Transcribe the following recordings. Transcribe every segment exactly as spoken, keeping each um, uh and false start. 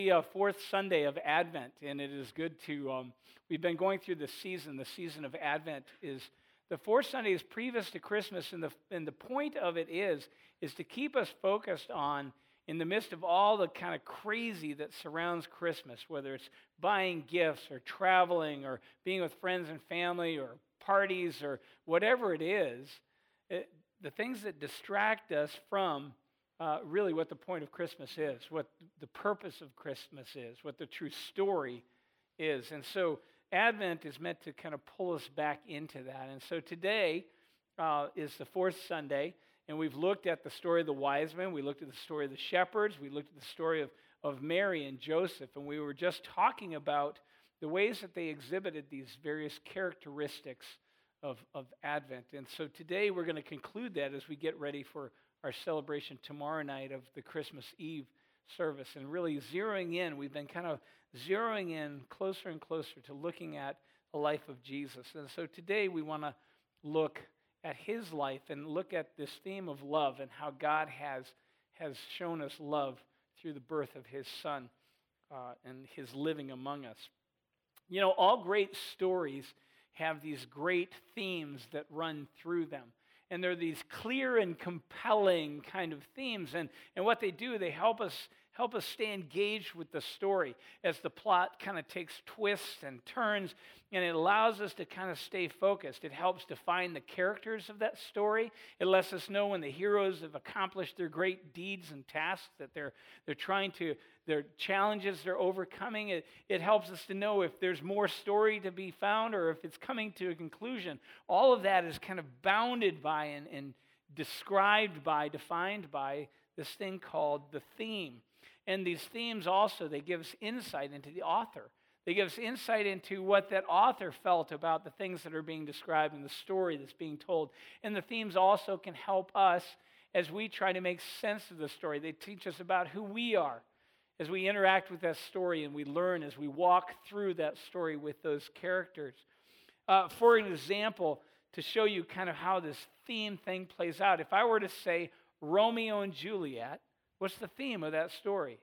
The uh, fourth Sunday of Advent, and it is good to, um, we've been going through the season. The season of Advent is, the fourth Sunday is previous to Christmas, and the, and the point of it is, is to keep us focused on, in the midst of all the kind of crazy that surrounds Christmas, whether it's buying gifts or traveling or being with friends and family or parties or whatever it is, it, the things that distract us from Uh, really what the point of Christmas is, what the purpose of Christmas is, what the true story is. And so Advent is meant to kind of pull us back into that. And so today uh, is the fourth Sunday, and we've looked at the story of the wise men. We looked at the story of the shepherds. We looked at the story of, of Mary and Joseph, and we were just talking about the ways that they exhibited these various characteristics of, of Advent. And so today we're going to conclude that as we get ready for our celebration tomorrow night of the Christmas Eve service, and really zeroing in. We've been kind of zeroing in closer and closer to looking at the life of Jesus. And so today we want to look at his life and look at this theme of love and how God has, has shown us love through the birth of his son uh, and his living among us. You know, all great stories have these great themes that run through them. And they're these clear and compelling kind of themes. And, and what they do, they help us help us stay engaged with the story as the plot kind of takes twists and turns, and it allows us to kind of stay focused. It helps define the characters of that story. It lets us know when the heroes have accomplished their great deeds and tasks that they're they're trying to, their challenges they're overcoming. It, it helps us to know if there's more story to be found or if it's coming to a conclusion. All of that is kind of bounded by and, and described by, defined by this thing called the theme. And these themes also, they give us insight into the author. They give us insight into what that author felt about the things that are being described in the story that's being told. And the themes also can help us as we try to make sense of the story. They teach us about who we are as we interact with that story, and we learn as we walk through that story with those characters. Uh, for an example, to show you kind of how this theme thing plays out, if I were to say Romeo and Juliet, what's the theme of that story?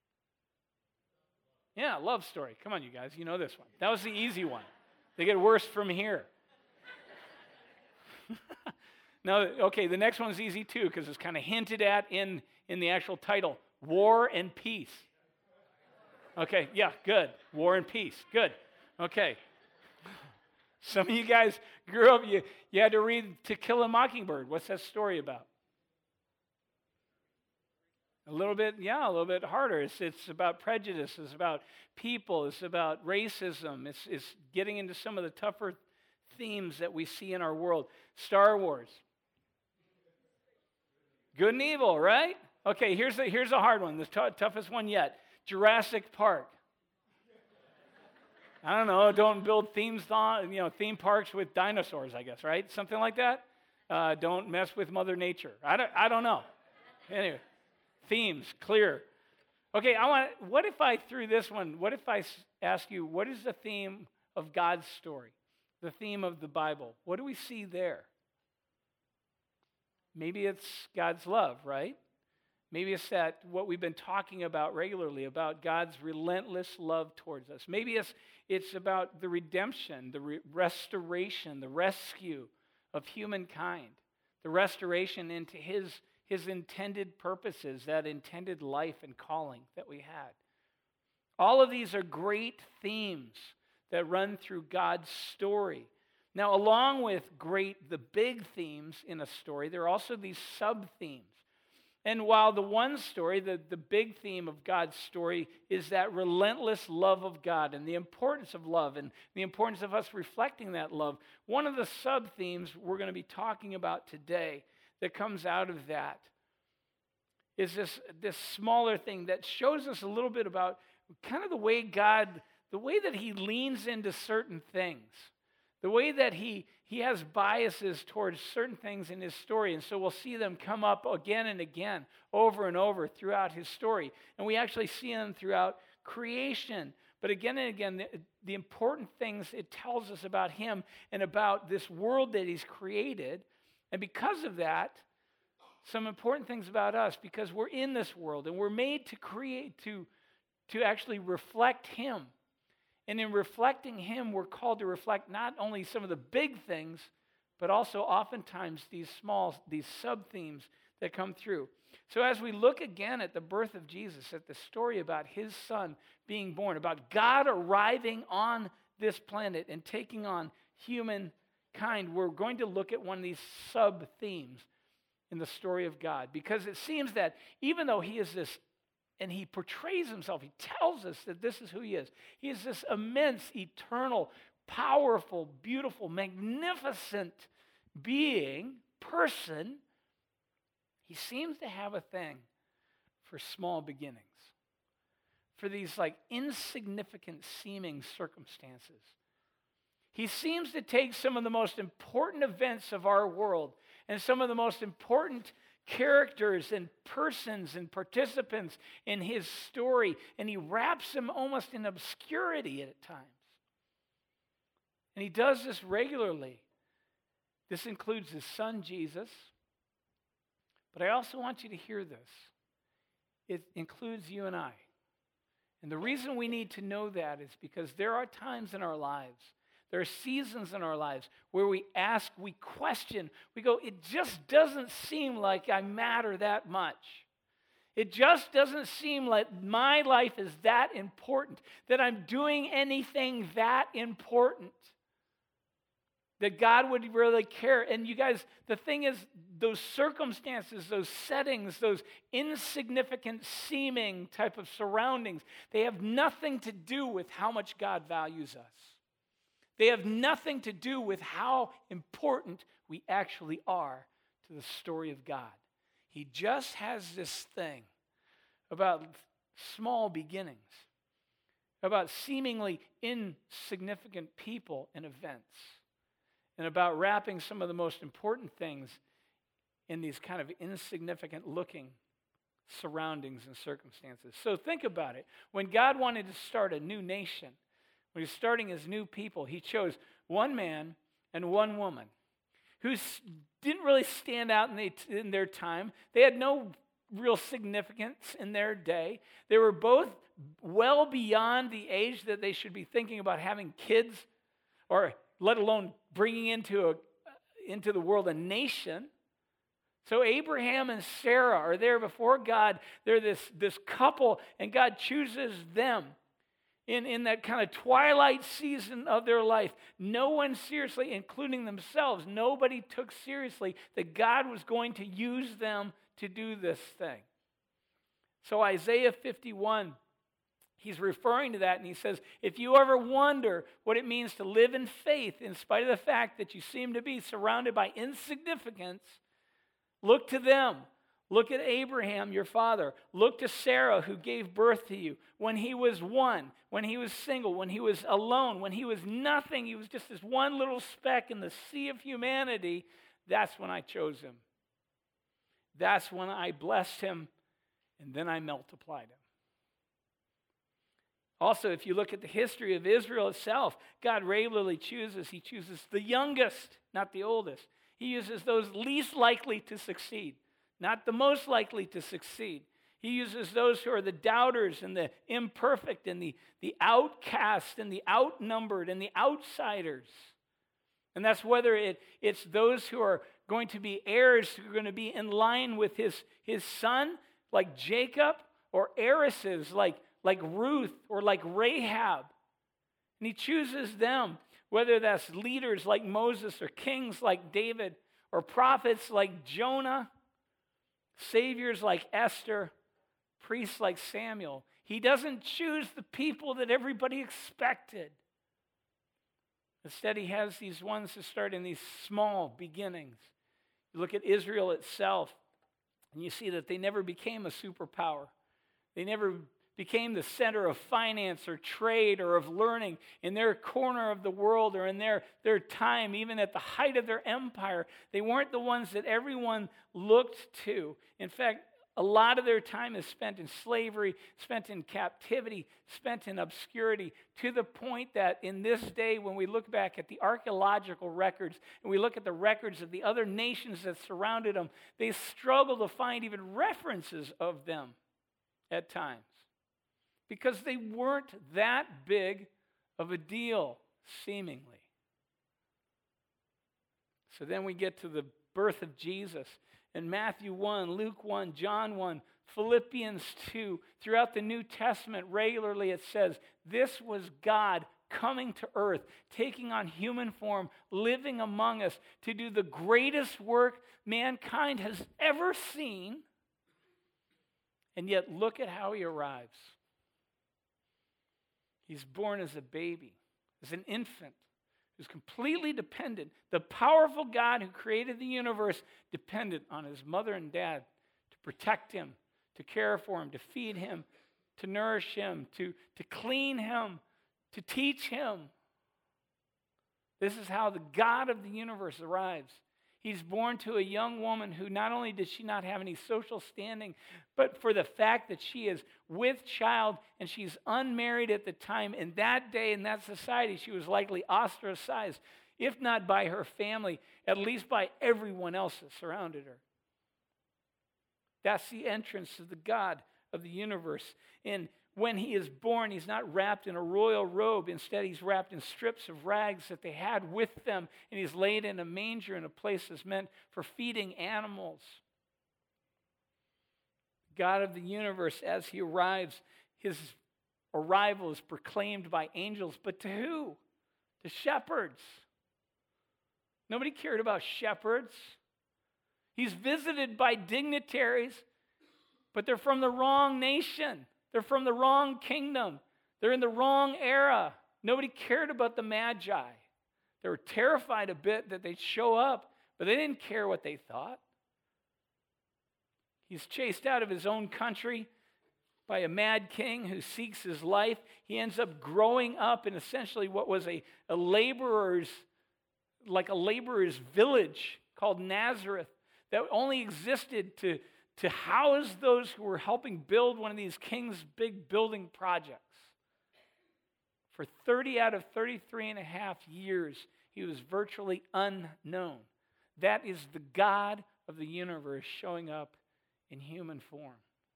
Yeah, love story. Come on, you guys. You know this one. That was the easy one. They get worse from here. Now, okay, the next one's easy too because it's kind of hinted at in, in the actual title. War and Peace. Okay, yeah, good. War and Peace. Good. Okay. Some of you guys grew up, you, you had to read To Kill a Mockingbird. What's that story about? A little bit, yeah, a little bit harder. It's, it's about prejudice. It's about people. It's about racism. It's, it's getting into some of the tougher themes that we see in our world. Star Wars. Good and evil, right? Okay, here's the, here's a hard one, the t- toughest one yet. Jurassic Park. I don't know, don't build themes on, you know, theme parks with dinosaurs, I guess, right? Something like that. Uh, don't mess with Mother Nature. I don't, I don't know. Anyway. Themes, clear. Okay, I want. What if I threw this one? What if I ask you, what is the theme of God's story? The theme of the Bible. What do we see there? Maybe it's God's love, right? Maybe it's that what we've been talking about regularly, about God's relentless love towards us. Maybe it's, it's about the redemption, the re- restoration, the rescue of humankind, the restoration into his His intended purposes, that intended life and calling that we had. All of these are great themes that run through God's story. Now, along with great, the big themes in a story, there are also these sub-themes. And while the one story, the, the big theme of God's story is that relentless love of God and the importance of love and the importance of us reflecting that love, one of the sub-themes we're going to be talking about today that comes out of that is this, this smaller thing that shows us a little bit about kind of the way God, the way that he leans into certain things, the way that he, he has biases towards certain things in his story. And so we'll see them come up again and again, over and over throughout his story. And we actually see them throughout creation. But again and again, the, the important things it tells us about him and about this world that he's created. And because of that, some important things about us, because we're in this world and we're made to create, to, to actually reflect him. And in reflecting him, we're called to reflect not only some of the big things, but also oftentimes these small, these sub-themes that come through. So as we look again at the birth of Jesus, at the story about his son being born, about God arriving on this planet and taking on humankind, we're going to look at one of these sub-themes in the story of God. Because it seems that even though he is this, and he portrays himself, he tells us that this is who he is. He is this immense, eternal, powerful, beautiful, magnificent being, person. He seems to have a thing for small beginnings, for these like insignificant seeming circumstances. He seems to take some of the most important events of our world and some of the most important characters and persons and participants in his story, and he wraps them almost in obscurity at times. And he does this regularly. This includes his son, Jesus. But I also want you to hear this. It includes you and I. And the reason we need to know that is because there are times in our lives, there are seasons in our lives where we ask, we question, we go, it just doesn't seem like I matter that much. It just doesn't seem like my life is that important, that I'm doing anything that important, that God would really care. And you guys, the thing is, those circumstances, those settings, those insignificant seeming type of surroundings, they have nothing to do with how much God values us. They have nothing to do with how important we actually are to the story of God. He just has this thing about small beginnings, about seemingly insignificant people and events, and about wrapping some of the most important things in these kind of insignificant looking surroundings and circumstances. So think about it. When God wanted to start a new nation, when he's starting his new people, he chose one man and one woman who didn't really stand out in, the, in their time. They had no real significance in their day. They were both well beyond the age that they should be thinking about having kids, or let alone bringing into, a, into the world a nation. So Abraham and Sarah are there before God. They're this, this couple, and God chooses them. In, in that kind of twilight season of their life, no one seriously, including themselves, nobody took seriously that God was going to use them to do this thing. So Isaiah fifty-one, he's referring to that, and he says, if you ever wonder what it means to live in faith, in spite of the fact that you seem to be surrounded by insignificance, look to them. Look at Abraham, your father. Look to Sarah, who gave birth to you. When he was one, when he was single, when he was alone, when he was nothing, he was just this one little speck in the sea of humanity, that's when I chose him. That's when I blessed him, and then I multiplied him. Also, if you look at the history of Israel itself, God regularly chooses, he chooses the youngest, not the oldest. He uses those least likely to succeed. Not the most likely to succeed. He uses those who are the doubters and the imperfect and the, the outcast and the outnumbered and the outsiders. And that's whether it, it's those who are going to be heirs, who are going to be in line with his, his son, like Jacob, or heiresses like, like Ruth or like Rahab. And he chooses them, whether that's leaders like Moses or kings like David or prophets like Jonah, saviors like Esther, priests like Samuel. He doesn't choose the people that everybody expected. Instead, he has these ones that start in these small beginnings. You look at Israel itself, and you see that they never became a superpower. They never became the center of finance or trade or of learning in their corner of the world or in their, their time, even at the height of their empire. They weren't the ones that everyone looked to. In fact, a lot of their time is spent in slavery, spent in captivity, spent in obscurity, to the point that in this day, when we look back at the archaeological records and we look at the records of the other nations that surrounded them, they struggle to find even references of them at times. because they weren't that big of a deal, seemingly. So then we get to the birth of Jesus. In Matthew one, Luke one, John one, Philippians two, throughout the New Testament, regularly it says, this was God coming to earth, taking on human form, living among us to do the greatest work mankind has ever seen. And yet, look at how he arrives. He's born as a baby, as an infant, who's completely dependent. The powerful God who created the universe dependent on his mother and dad to protect him, to care for him, to feed him, to nourish him, to, to clean him, to teach him. This is how the God of the universe arrives. He's born to a young woman who not only does she not have any social standing, but for the fact that she is with child and she's unmarried at the time. In that day, in that society, she was likely ostracized, if not by her family, at least by everyone else that surrounded her. That's the entrance of the God of the universe. And when he is born, he's not wrapped in a royal robe. Instead, he's wrapped in strips of rags that they had with them. And he's laid in a manger in a place that's meant for feeding animals. God of the universe, as he arrives, his arrival is proclaimed by angels. But to who? To shepherds. Nobody cared about shepherds. He's visited by dignitaries, but they're from the wrong nation. They're from the wrong kingdom. They're in the wrong era. Nobody cared about the Magi. They were terrified a bit that they'd show up, but they didn't care what they thought. He's chased out of his own country by a mad king who seeks his life. He ends up growing up in essentially what was a, a laborer's, like a laborer's village called Nazareth that only existed to to house those who were helping build one of these king's big building projects. For thirty out of thirty-three and a half years, he was virtually unknown. That is the God of the universe showing up in human form.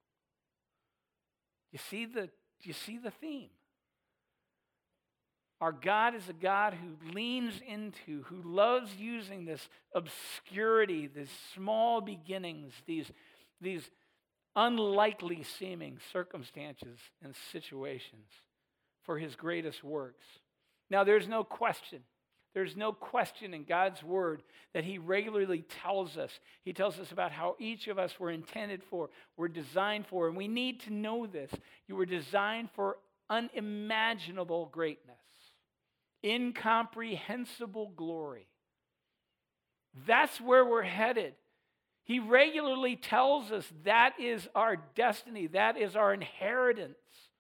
You see the, you see the theme? Our God is a God who leans into, who loves using this obscurity, these small beginnings, these These unlikely seeming circumstances and situations for his greatest works. Now, there's no question. There's no question in God's word that he regularly tells us. He tells us about how each of us were intended for, were designed for, and we need to know this. You were designed for unimaginable greatness, incomprehensible glory. That's where we're headed. He regularly tells us that is our destiny, that is our inheritance.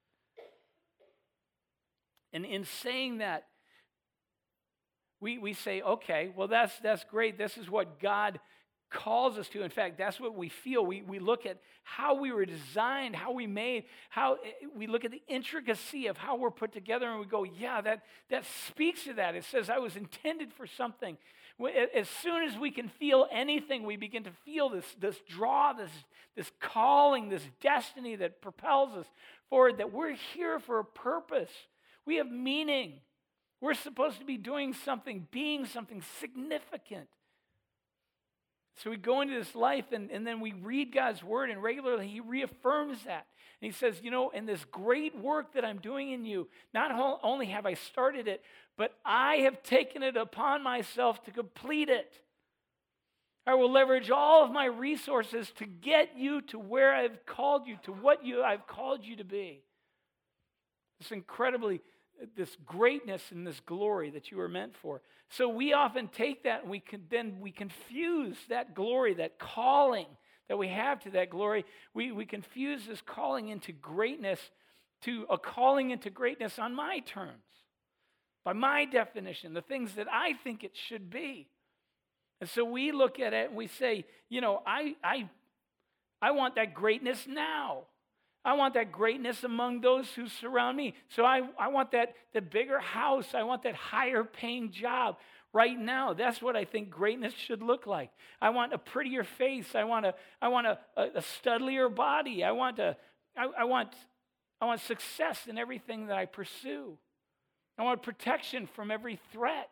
And in saying that, we, we say, okay, well, that's, that's great. This is what God calls us to. In fact, that's what we feel. We, we look at how we were designed, how we made, how we look at the intricacy of how we're put together, and we go, yeah, that, that speaks to that. It says I was intended for something. As soon as we can feel anything, we begin to feel this, this draw, this, this calling, this destiny that propels us forward, that we're here for a purpose. We have meaning. We're supposed to be doing something, being something significant. So we go into this life, and, and then we read God's word, and regularly he reaffirms that. And he says, you know, in this great work that I'm doing in you, not only have I started it, but I have taken it upon myself to complete it. I will leverage all of my resources to get you to where I've called you, to what you I've called you to be. This incredibly, this greatness and this glory that you were meant for. So we often take that and we can then we confuse that glory, that calling that we have to that glory. We, we confuse this calling into greatness to a calling into greatness on my terms, by my definition, the things that I think it should be. And so we look at it and we say, you know, I, I, I want that greatness now. I want that greatness among those who surround me. So I, I want that the bigger house. I want that higher paying job right now. That's what I think greatness should look like. I want a prettier face. I want a, I want a, a, a studlier body. I want a, I, I want I want success in everything that I pursue. I want protection from every threat.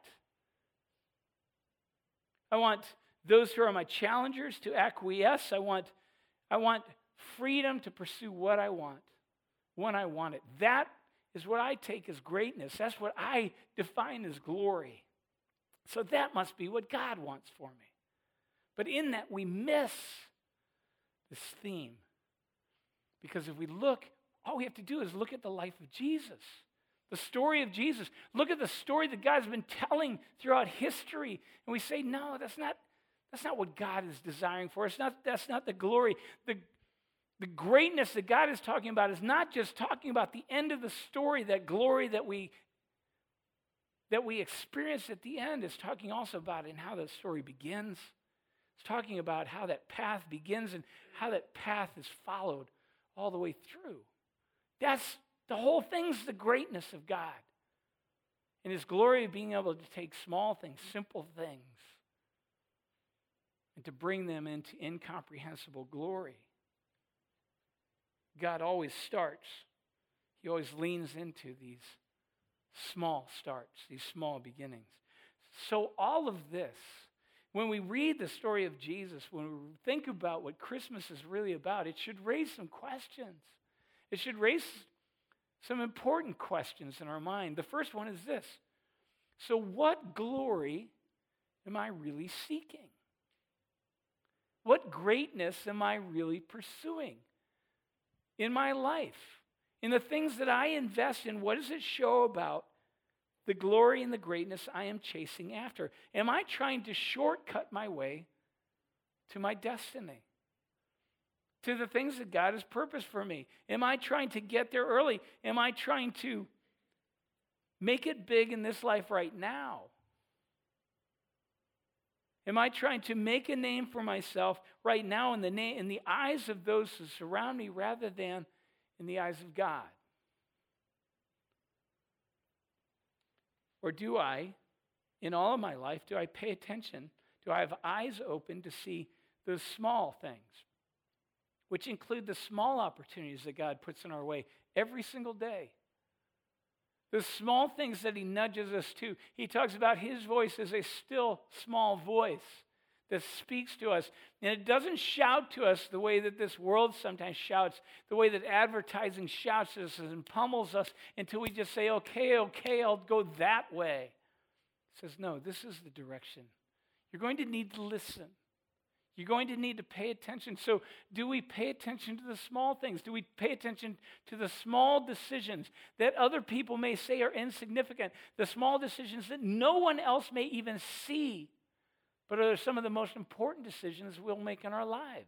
I want those who are my challengers to acquiesce. I want, I want freedom to pursue what I want, when I want it. That is what I take as greatness. That's what I define as glory. So that must be what God wants for me. But in that, we miss this theme. Because if we look, all we have to do is look at the life of Jesus, the story of Jesus. Look at the story that God's been telling throughout history. And we say, no, that's not, that's not what God is desiring for us. Not, that's not the glory. The, the greatness that God is talking about is not just talking about the end of the story, that glory that we, that we experience at the end. It's talking also about in how the story begins. It's talking about how that path begins and how that path is followed all the way through. That's the whole thing's the greatness of God. And his glory of being able to take small things, simple things, and to bring them into incomprehensible glory. God always starts, he always leans into these small starts, these small beginnings. So all of this, when we read the story of Jesus, when we think about what Christmas is really about, it should raise some questions. It should raise some important questions in our mind. The first one is this. So what glory am I really seeking? What greatness am I really pursuing in my life? In the things that I invest in, what does it show about the glory and the greatness I am chasing after? Am I trying to shortcut my way to my destiny? To the things that God has purposed for me? Am I trying to get there early? Am I trying to make it big in this life right now? Am I trying to make a name for myself right now in the, na- in the eyes of those who surround me rather than in the eyes of God? Or do I, in all of my life, do I pay attention? Do I have eyes open to see those small things, which include the small opportunities that God puts in our way every single day? The small things that he nudges us to. He talks about his voice as a still small voice that speaks to us. And it doesn't shout to us the way that this world sometimes shouts, the way that advertising shouts at us and pummels us until we just say, okay, okay, I'll go that way. He says, no, this is the direction. You're going to need to listen. You're going to need to pay attention. So do we pay attention to the small things? Do we pay attention to the small decisions that other people may say are insignificant? The small decisions that no one else may even see, but are some of the most important decisions we'll make in our lives?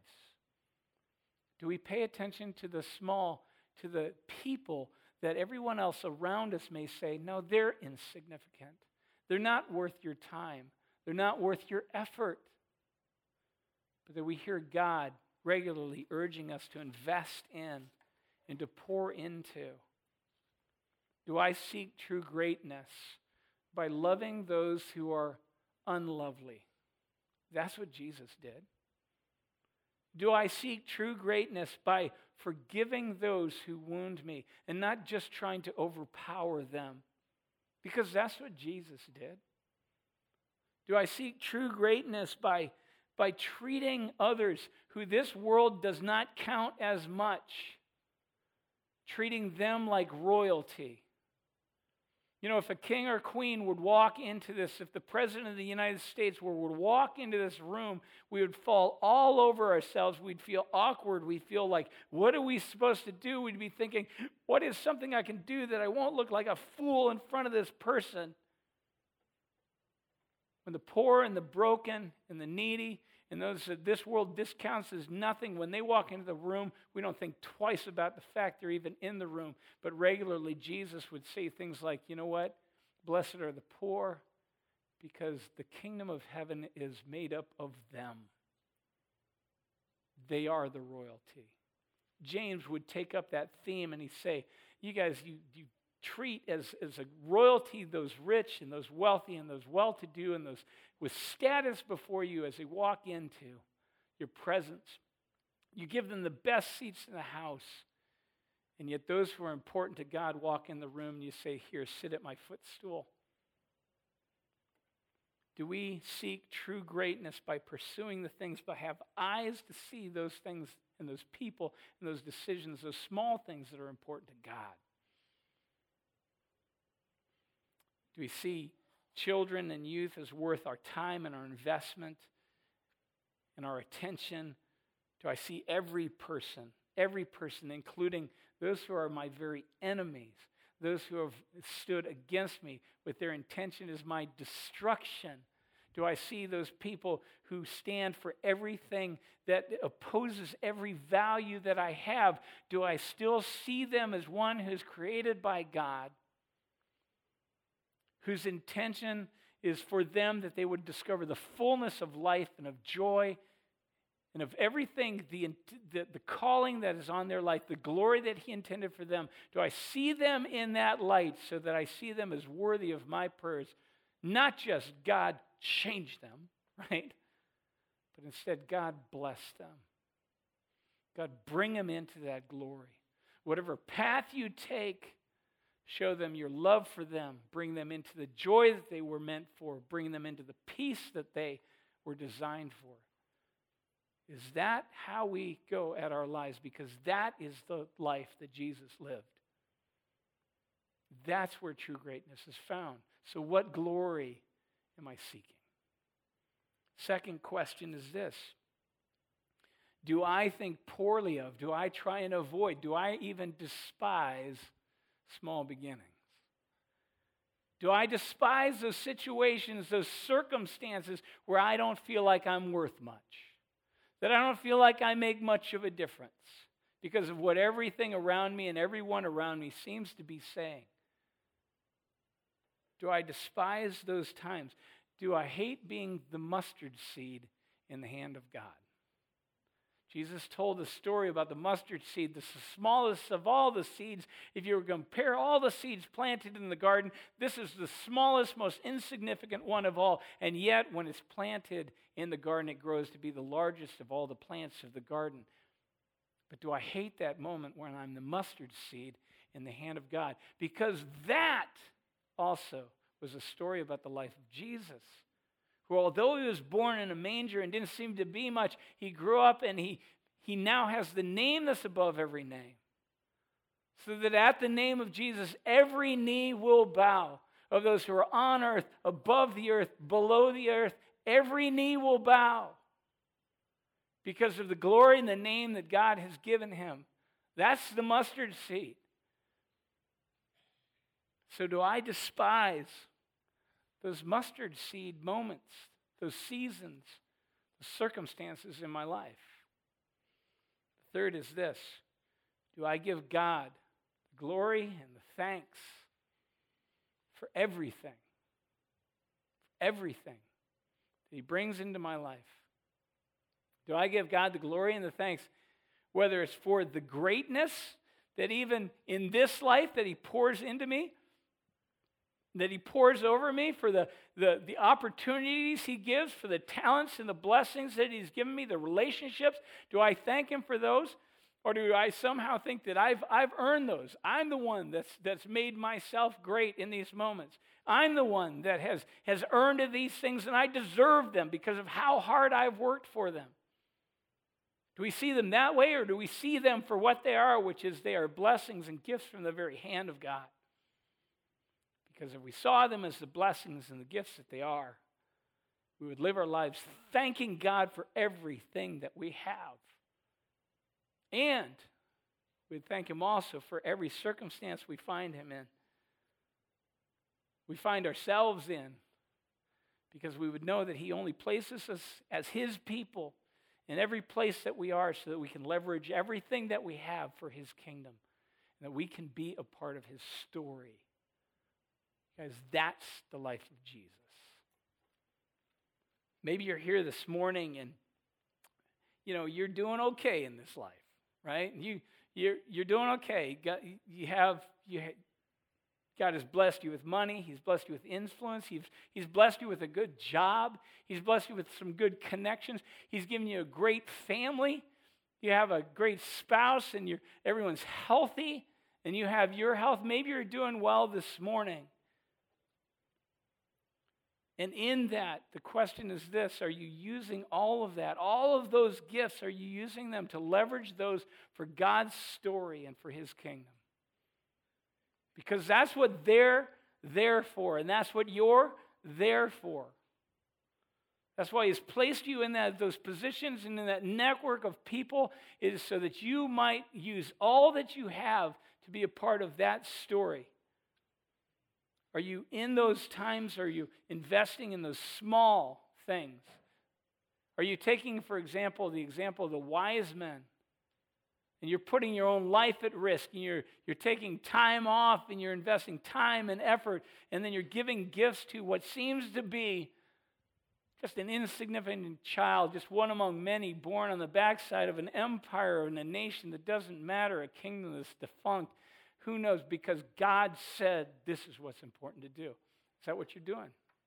Do we pay attention to the small, to the people that everyone else around us may say, no, they're insignificant. They're not worth your time. They're not worth your effort. But that we hear God regularly urging us to invest in and to pour into. Do I seek true greatness by loving those who are unlovely? That's what Jesus did. Do I seek true greatness by forgiving those who wound me and not just trying to overpower them? Because that's what Jesus did. Do I seek true greatness by by treating others who this world does not count as much, treating them like royalty? You know, if a king or queen would walk into this, if the president of the United States were, would walk into this room, we would fall all over ourselves. We'd feel awkward. We'd feel like, what are we supposed to do? We'd be thinking, what is something I can do that I won't look like a fool in front of this person? When the poor and the broken and the needy and those that this world discounts as nothing, when they walk into the room, we don't think twice about the fact they're even in the room. But regularly, Jesus would say things like, you know what? Blessed are the poor, because the kingdom of heaven is made up of them. They are the royalty. James would take up that theme and he'd say, you guys, you, you treat as, as a royalty those rich and those wealthy and those well-to-do and those with status before you as they walk into your presence. You give them the best seats in the house. And yet those who are important to God walk in the room and you say, here, sit at my footstool. Do we seek true greatness by pursuing the things, but have eyes to see those things and those people and those decisions, those small things that are important to God? Do we see children and youth as worth our time and our investment and our attention? Do I see every person, every person, including those who are my very enemies, those who have stood against me with their intention is my destruction? Do I see those people who stand for everything that opposes every value that I have? Do I still see them as one who's created by God, whose intention is for them that they would discover the fullness of life and of joy and of everything, the, the, the calling that is on their life, the glory that he intended for them? Do I see them in that light so that I see them as worthy of my prayers? Not just God change them, right? But instead, God bless them. God bring them into that glory. Whatever path you take, show them your love for them. Bring them into the joy that they were meant for. Bring them into the peace that they were designed for. Is that how we go at our lives? Because that is the life that Jesus lived. That's where true greatness is found. So what glory am I seeking? Second question is this. Do I think poorly of, do I try and avoid, do I even despise small beginnings? Do I despise those situations, those circumstances where I don't feel like I'm worth much? That I don't feel like I make much of a difference because of what everything around me and everyone around me seems to be saying? Do I despise those times? Do I hate being the mustard seed in the hand of God? Jesus told the story about the mustard seed, the smallest of all the seeds. If you were to compare all the seeds planted in the garden, this is the smallest, most insignificant one of all. And yet, when it's planted in the garden, it grows to be the largest of all the plants of the garden. But do I hate that moment when I'm the mustard seed in the hand of God? Because that also was a story about the life of Jesus, who, although he was born in a manger and didn't seem to be much, he grew up and he, he now has the name that's above every name. So that at the name of Jesus, every knee will bow, of those who are on earth, above the earth, below the earth, every knee will bow because of the glory and the name that God has given him. That's the mustard seed. So do I despise those mustard seed moments, those seasons, the circumstances in my life? The third is this. Do I give God the glory and the thanks for everything, for everything that he brings into my life? Do I give God the glory and the thanks, whether it's for the greatness that even in this life that he pours into me, that he pours over me, for the, the, the opportunities he gives, for the talents and the blessings that he's given me, the relationships? Do I thank him for those? Or do I somehow think that I've, I've earned those? I'm the one that's, that's made myself great in these moments. I'm the one that has, has earned these things, and I deserve them because of how hard I've worked for them. Do we see them that way, or do we see them for what they are, which is they are blessings and gifts from the very hand of God? Because if we saw them as the blessings and the gifts that they are, we would live our lives thanking God for everything that we have. And we'd thank him also for every circumstance we find him in. We find ourselves in, because we would know that he only places us as his people in every place that we are so that we can leverage everything that we have for his kingdom, and that we can be a part of his story. Guys, that's the life of Jesus. Maybe you're here this morning and, you know, you're doing okay in this life, right? You, you're, you're doing okay. God, you have, you, God has blessed you with money. He's blessed you with influence. He's, he's blessed you with a good job. He's blessed you with some good connections. He's given you a great family. you have a great spouse and you're, everyone's healthy and you have your health. Maybe you're doing well this morning. And in that, the question is this: are you using all of that, all of those gifts, are you using them to leverage those for God's story and for his kingdom? Because that's what they're there for, and that's what you're there for. That's why he's placed you in that, those positions and in that network of people, is so that you might use all that you have to be a part of that story. Are you in those times? Are you investing in those small things? Are you taking, for example, the example of the wise men, and you're putting your own life at risk, and you're, you're taking time off, and you're investing time and effort, and then you're giving gifts to what seems to be just an insignificant child, just one among many, born on the backside of an empire and a nation that doesn't matter, a kingdom that's defunct. Who knows? Because God said this is what's important to do. Is that what you're doing?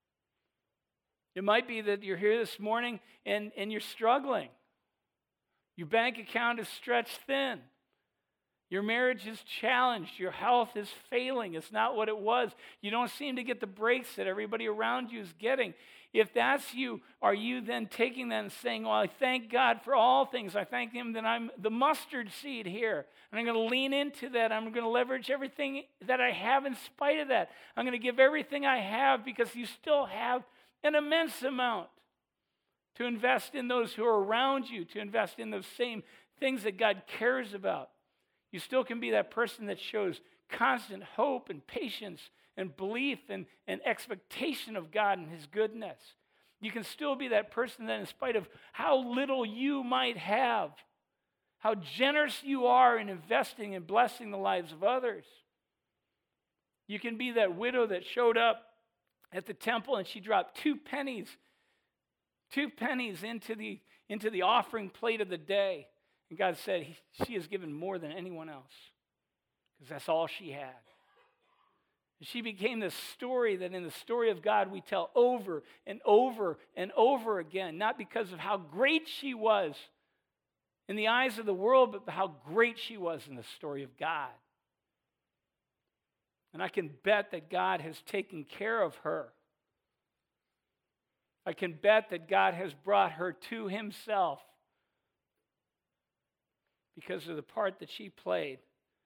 It might be that you're here this morning and, and you're struggling. Your bank account is stretched thin. Your marriage is challenged. Your health is failing. It's not what it was. You don't seem to get the breaks that everybody around you is getting. If that's you, are you then taking that and saying, well, I thank God for all things. I thank him that I'm the mustard seed here. And I'm going to lean into that. I'm going to leverage everything that I have in spite of that. I'm going to give everything I have, because you still have an immense amount to invest in those who are around you, to invest in those same things that God cares about. You still can be that person that shows constant hope and patience and belief and, and expectation of God and his goodness. You can still be that person that, in spite of how little you might have, how generous you are in investing and blessing the lives of others. You can be that widow that showed up at the temple and she dropped two pennies, two pennies into the, into the offering plate of the day. And God said, he, she has given more than anyone else, because that's all she had. And she became this story that in the story of God we tell over and over and over again, not because of how great she was in the eyes of the world, but how great she was in the story of God. And I can bet that God has taken care of her. I can bet that God has brought her to himself because of the part that she played.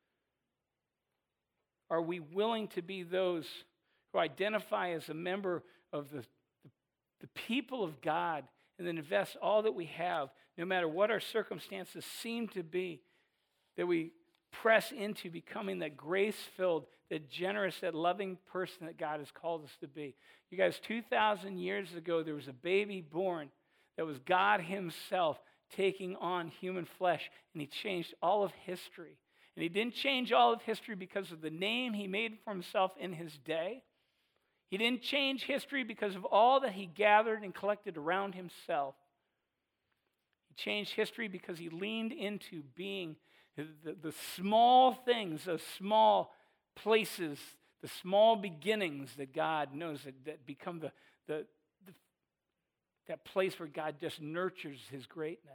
Are we willing to be those who identify as a member of the, the, the people of God, and then invest all that we have, no matter what our circumstances seem to be, that we press into becoming that grace-filled, that generous, that loving person that God has called us to be? You guys, two thousand years ago, there was a baby born that was God himself taking on human flesh, and he changed all of history. And he didn't change all of history because of the name he made for himself in his day. He didn't change history because of all that he gathered and collected around himself. He changed history because he leaned into being the, the, the small things, those small places, the small beginnings that God knows that, that become the, the, the that place where God just nurtures his greatness.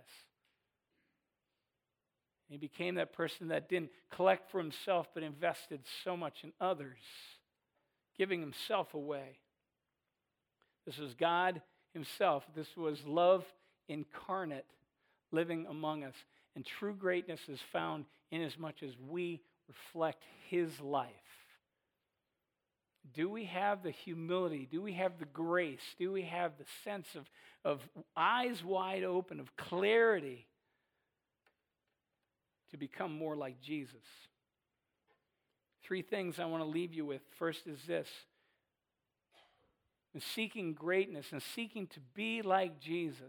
He became that person that didn't collect for himself, but invested so much in others, giving himself away. This was God himself. This was love incarnate living among us. And true greatness is found in as much as we reflect his life. Do we have the humility? Do we have the grace? Do we have the sense of, of eyes wide open, of clarity to become more like Jesus? Three things I want to leave you with. First is this: in seeking greatness and seeking to be like Jesus,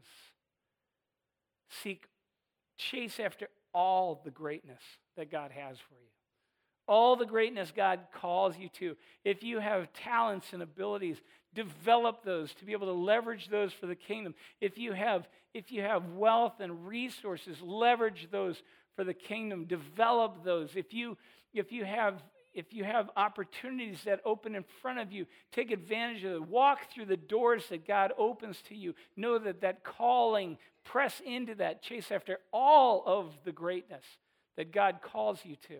seek, chase after all the greatness that God has for you. All the greatness God calls you to. If you have talents and abilities, develop those to be able to leverage those for the kingdom. If you have, if you have wealth and resources, leverage those for the kingdom. Develop those. If you, if you have if you have opportunities that open in front of you, take advantage of it. Walk through the doors that God opens to you. Know that that calling, press into that, chase after all of the greatness that God calls you to.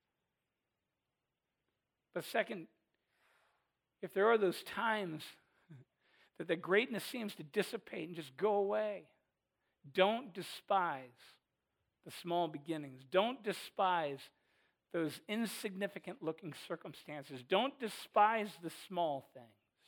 But second, if there are those times that the greatness seems to dissipate and just go away, don't despise the small beginnings. Don't despise those insignificant looking circumstances. Don't despise the small things.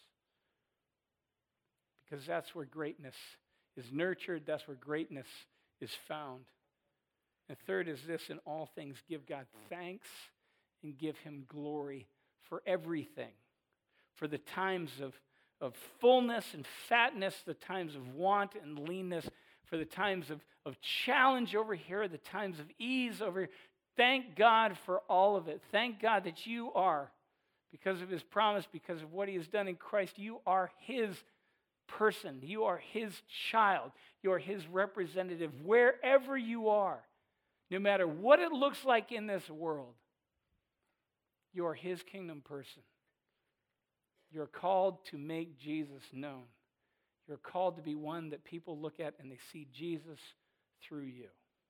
Because that's where greatness is nurtured. That's where greatness is found. And third is this: in all things give God thanks and give him glory for everything. For the times of, of fullness and fatness, the times of want and leanness, for the times of, of challenge over here, the times of ease over here. Thank God for all of it. Thank God that you are, because of his promise, because of what he has done in Christ, you are his person. You are his child. You are his representative wherever you are. No matter what it looks like in this world, you are his kingdom person. You're called to make Jesus known. You're called to be one that people look at and they see Jesus through you.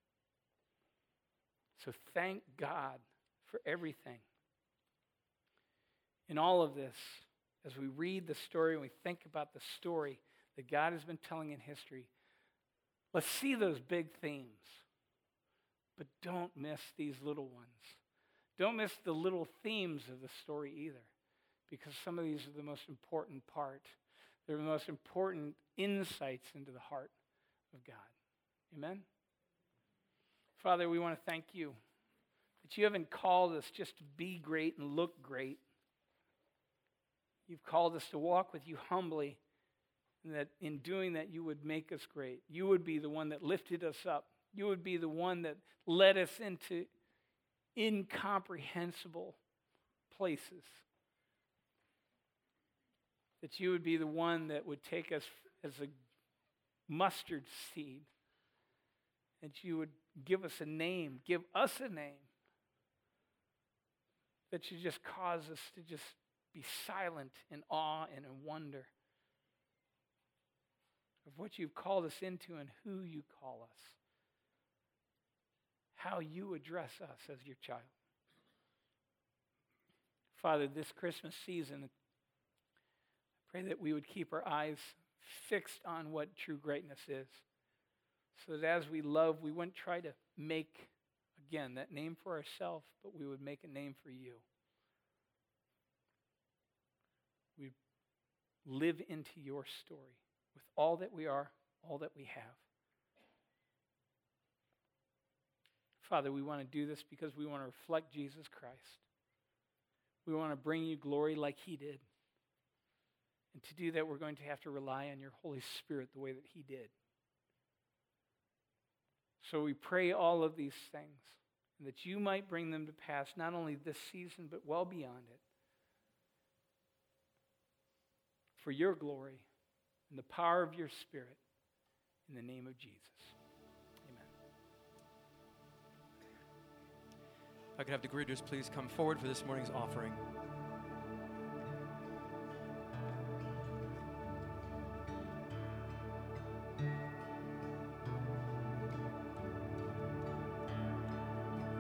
So thank God for everything. In all of this, as we read the story and we think about the story that God has been telling in history, let's see those big themes. But don't miss these little ones. Don't miss the little themes of the story either, because some of these are the most important part. They're the most important insights into the heart of God. Amen? Father, we want to thank you that you haven't called us just to be great and look great. You've called us to walk with you humbly, and that in doing that you would make us great. You would be the one that lifted us up. You would be the one that led us into incomprehensible places. That you would be the one that would take us as a mustard seed. That you would give us a name, give us a name. That you just cause us to just be silent in awe and in wonder of what you've called us into and who you call us. How you address us as your child. Father, this Christmas season, I pray that we would keep our eyes fixed on what true greatness is. So that as we love, we wouldn't try to make, again, that name for ourselves, but we would make a name for you. We live into your story with all that we are, all that we have. Father, we want to do this because we want to reflect Jesus Christ. We want to bring you glory like he did. And to do that, we're going to have to rely on your Holy Spirit the way that he did. So we pray all of these things, and that you might bring them to pass, not only this season, but well beyond it. For your glory and the power of your Spirit, in the name of Jesus. If I could have the greeters please come forward for this morning's offering.